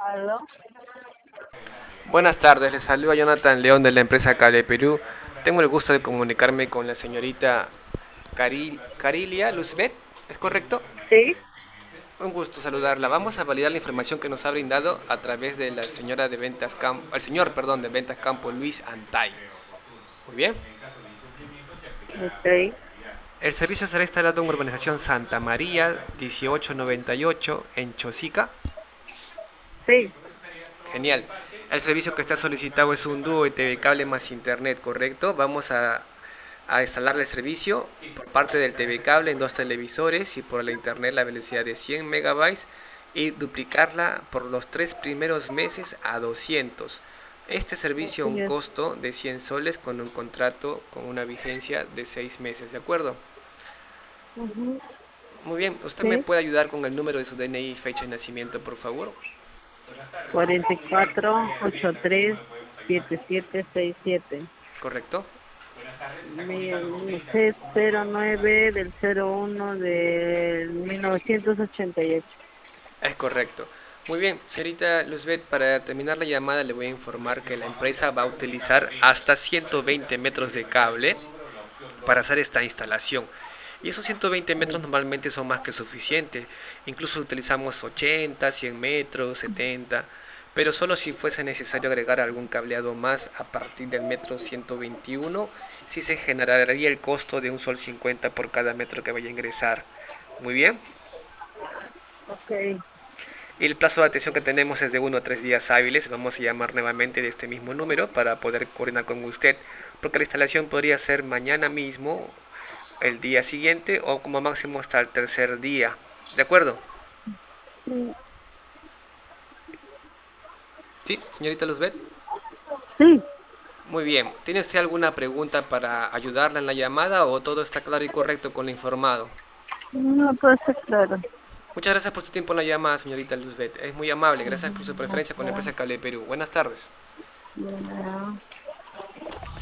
¿Aló? Buenas tardes, les saluda Jonathan León de la empresa Cable Perú. Tengo el gusto de comunicarme con la señorita Carilia Luzbet, ¿es correcto? Sí, Un gusto saludarla. Vamos a validar la información que nos ha brindado a través de la señora de ventas Campo, el señor, perdón, de ventas Campo Luis Antay. Muy bien. ok, El servicio será instalado en urbanización Santa María 1898 en Chosica. sí, Genial. El servicio que está solicitado es un dúo de TV cable más internet, ¿correcto? Vamos a instalar el servicio por parte del TV cable en dos televisores y por la internet la velocidad de 100 megabytes y duplicarla por los tres primeros meses a 200. Este servicio a un así es. costo de 100 soles con un contrato con una vigencia de 6 meses, ¿de acuerdo? Ujú, Muy bien, ¿usted me sí, puede ayudar con el número de su DNI y fecha de nacimiento, por favor? 44 83 77 67. ¿Correcto? C 09 del 01 del 1988. Es correcto. Muy bien, señorita Luzbet, para terminar la llamada le voy a informar que la empresa va a utilizar hasta 120 metros de cable para hacer esta instalación. Y esos 120 metros normalmente son más que suficientes. Incluso utilizamos 80, 100 metros, 70, pero solo si fuese necesario agregar algún cableado más a partir del metro 121, si se generaría el costo de un sol 50 por cada metro que vaya a ingresar. Muy bien. Ok, Y el plazo de atención que tenemos es de 1 a 3 días hábiles. Vamos a llamar nuevamente de este mismo número para poder coordinar con usted, porque la instalación podría ser mañana mismo, el día siguiente o como máximo hasta el tercer día. ¿De acuerdo? sí, Sí, señorita Luzbet. sí, Muy bien. ¿Tiene usted alguna pregunta para ayudarla en la llamada o todo está claro y correcto con lo informado? no puede ser claro. Muchas gracias por su tiempo en la llamada, señorita Luzbet. Es muy amable. Gracias por su Ujú, preferencia con la empresa Cable Perú. Buenas tardes. ya.